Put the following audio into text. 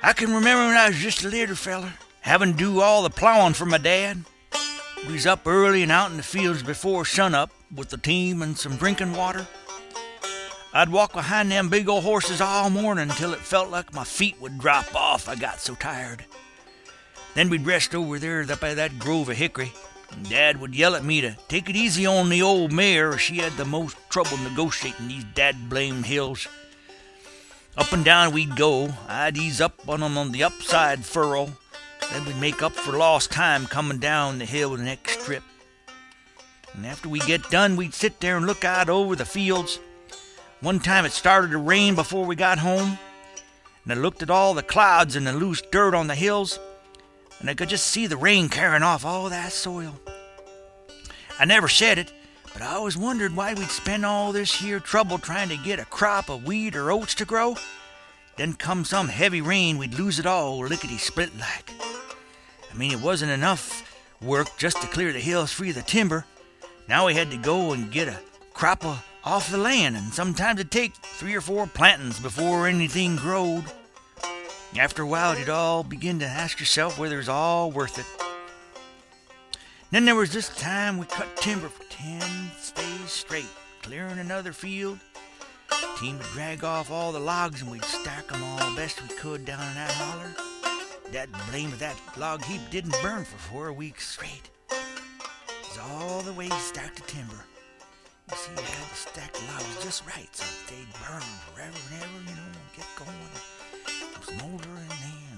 I can remember when I was just a little feller, having to do all the plowing for my dad. We was up early and out in the fields before sunup with the team and some drinking water. I'd walk behind them big old horses all morning until it felt like my feet would drop off. I got so tired. Then we'd rest over there up by that grove of hickory, and Dad would yell at me to take it easy on the old mare, she had the most trouble negotiating these dad-blamed hills. Up and down we'd go. I'd ease up on the upside furrow. Then we'd make up for lost time coming down the hill the next trip. And after we get done, we'd sit there and look out over the fields. One time it started to rain before we got home, and I looked at all the clouds and the loose dirt on the hills, and I could just see the rain carrying off all that soil. I never said it, but I always wondered why we'd spend all this here trouble trying to get a crop of wheat or oats to grow. Then come some heavy rain, we'd lose it all lickety-split like. I mean, it wasn't enough work just to clear the hills free of the timber. Now we had to go and get a crop off the land, and sometimes it'd take 3 or 4 plantings before anything growed. After a while, you'd all begin to ask yourself whether it's all worth it. Then there was this time we cut timber for 10 days straight, clearing another field. The team would drag off all the logs, and we'd stack them all best we could down in that holler. That blame of that log heap didn't burn for 4 weeks straight. It was all the way stacked to timber. You see, you had to stack the logs just right so they'd burn forever and ever, and get going. Smolder in there.